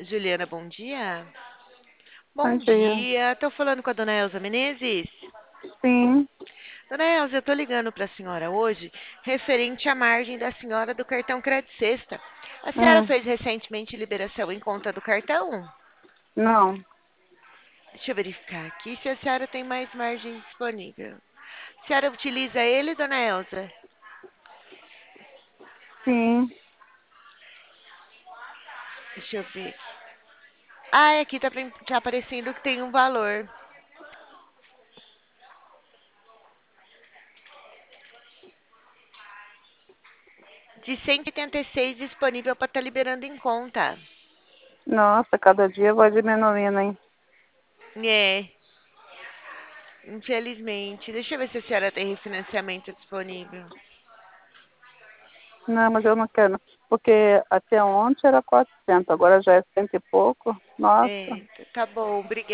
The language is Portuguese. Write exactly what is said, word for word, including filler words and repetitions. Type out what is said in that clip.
Juliana, bom dia. Bom Bom dia. dia, estou falando com a dona Elza Menezes. Sim, Dona Elza, eu estou ligando para a senhora hoje referente à margem da senhora do cartão Crédito Sexta. A senhora é, fez recentemente liberação em conta do cartão? não, Deixa eu verificar aqui se a senhora tem mais margem disponível. A senhora utiliza ele, dona Elza? sim, Deixa eu ver. Ah, aqui está aparecendo que tem um valor de cento e oitenta e seis disponível para estar liberando em conta. nossa, cada dia vai diminuindo, hein? É, infelizmente. Deixa eu ver se a senhora tem refinanciamento disponível. Não, mas eu não quero, porque até ontem era quatrocentos, agora já é cento e pouco, nossa. É, tá bom, obrigada.